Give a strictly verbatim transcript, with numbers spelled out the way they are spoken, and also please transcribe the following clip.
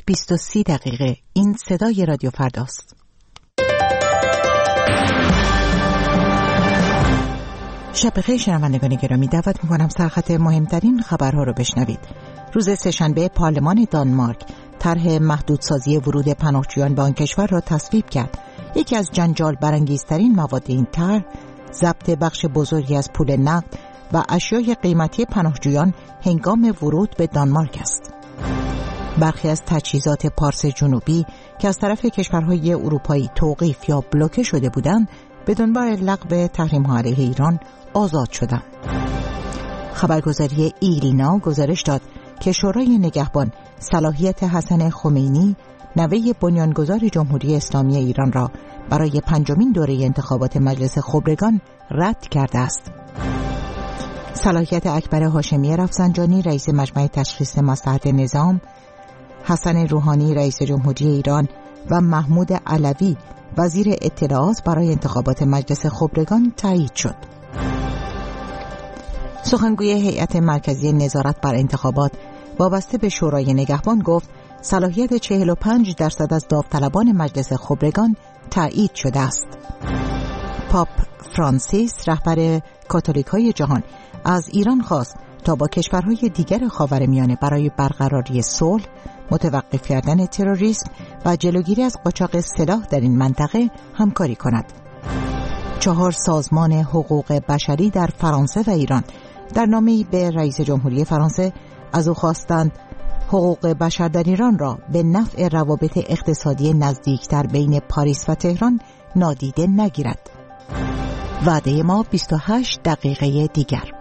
بیست و سی دقیقه. این صدای رادیو فرداست. شب بخیر شنوندگان گرامی، دعوت می‌کنم سرخط مهمترین خبرها رو بشنوید. روز سه‌شنبه پارلمان دانمارک طرح محدودسازی ورود پناهجویان به آن کشور را تصویب کرد. یکی از جنجال برانگیزترین مواد این طرح ضبط بخش بزرگی از پول نقد و اشیای قیمتی پناهجویان هنگام ورود به دانمارک است. برخی از تجهیزات پارس جنوبی که از طرف کشورهای اروپایی توقیف یا بلوکه شده بودند، به دنبال لغو تحریم‌ها علیه ایران آزاد شدند. خبرگزاری ایلنا گزارش داد که شورای نگهبان صلاحیت حسن خمینی، نوه بنیانگذار جمهوری اسلامی ایران را برای پنجمین دوره انتخابات مجلس خبرگان رد کرده است. صلاحیت اکبر هاشمی رفسنجانی رئیس مجمع تشخیص مصلحت نظام، حسن روحانی رئیس جمهوری ایران و محمود علوی وزیر اطلاعات برای انتخابات مجلس خبرگان تایید شد. سخنگوی هیئت مرکزی نظارت بر انتخابات وابسته به شورای نگهبان گفت صلاحیت چهل و پنج درصد از داوطلبان مجلس خبرگان تایید شده است. پاپ فرانسیس رهبر کاتولیک‌های جهان از ایران خواست تا با کشورهای دیگر خاورمیانه برای برقراری صلح، متوقف کردن تروریسم و جلوگیری از قاچاق سلاح در این منطقه همکاری کند. چهار سازمان حقوق بشری در فرانسه و ایران در نامه‌ای به رئیس جمهوری فرانسه از او خواستند حقوق بشر در ایران را به نفع روابط اقتصادی نزدیکتر بین پاریس و تهران نادیده نگیرد. وعده ما بیست و هشت دقیقه دیگر.